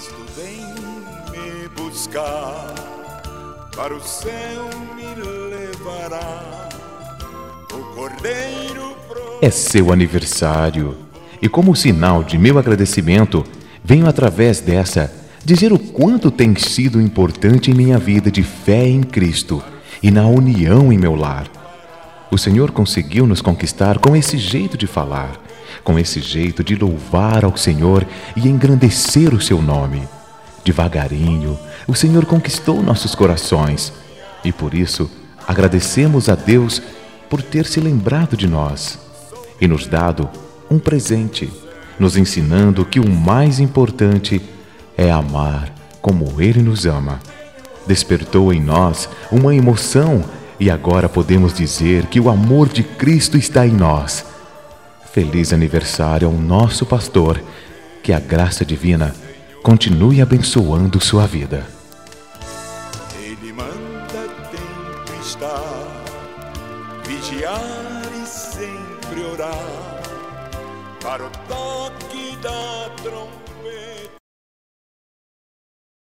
Cristo vem me buscar, para o céu me levará, o Cordeiro É seu aniversário e, como sinal de meu agradecimento, venho através dessa dizer o quanto tem sido importante em minha vida de fé em Cristo e na união em meu lar. O Senhor conseguiu nos conquistar com esse jeito de falar, com esse jeito de louvar ao Senhor e engrandecer o seu nome. Devagarinho, o Senhor conquistou nossos corações e, por isso, agradecemos a Deus por ter se lembrado de nós e nos dado um presente, nos ensinando que o mais importante é amar como Ele nos ama. Despertou em nós uma emoção e agora podemos dizer que o amor de Cristo está em nós. Feliz aniversário ao nosso pastor, que a graça divina continue abençoando sua vida. Ele manda tempo estar, vigiar e sempre orar, para o toque da trombeta.